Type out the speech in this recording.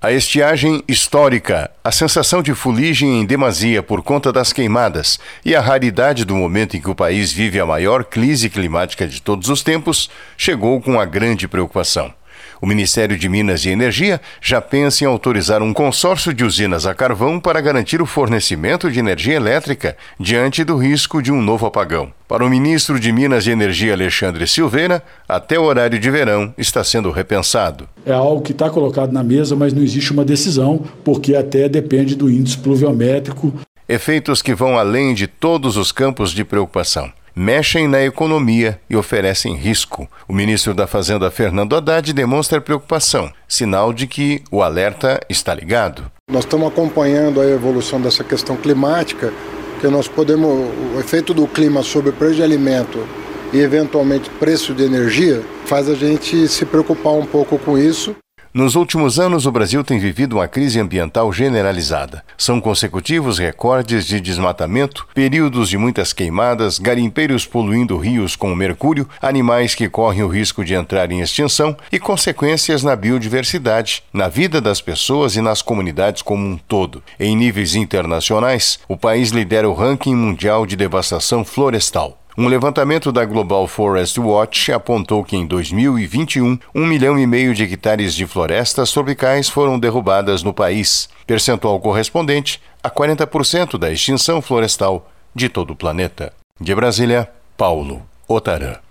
A estiagem histórica, a sensação de fuligem em demasia por conta das queimadas e a raridade do momento em que o país vive a maior crise climática de todos os tempos chegou com a grande preocupação. O Ministério de Minas e Energia já pensa em autorizar um consórcio de usinas a carvão para garantir o fornecimento de energia elétrica diante do risco de um novo apagão. Para o ministro de Minas e Energia, Alexandre Silveira, até o horário de verão está sendo repensado. É algo que está colocado na mesa, mas não existe uma decisão, porque até depende do índice pluviométrico. Efeitos que vão além de todos os campos de preocupação. Mexem na economia e oferecem risco. O ministro da Fazenda, Fernando Haddad, demonstra preocupação, sinal de que o alerta está ligado. Nós estamos acompanhando a evolução dessa questão climática, que nós podemos, o efeito do clima sobre o preço de alimento e eventualmente preço de energia, faz a gente se preocupar um pouco com isso. Nos últimos anos, o Brasil tem vivido uma crise ambiental generalizada. São consecutivos recordes de desmatamento, períodos de muitas queimadas, garimpeiros poluindo rios com mercúrio, animais que correm o risco de entrar em extinção e consequências na biodiversidade, na vida das pessoas e nas comunidades como um todo. Em níveis internacionais, o país lidera o ranking mundial de devastação florestal. Um levantamento da Global Forest Watch apontou que em 2021, 1,5 milhão de hectares de florestas tropicais foram derrubadas no país, percentual correspondente a 40% da extinção florestal de todo o planeta. De Brasília, Paulo Otarã.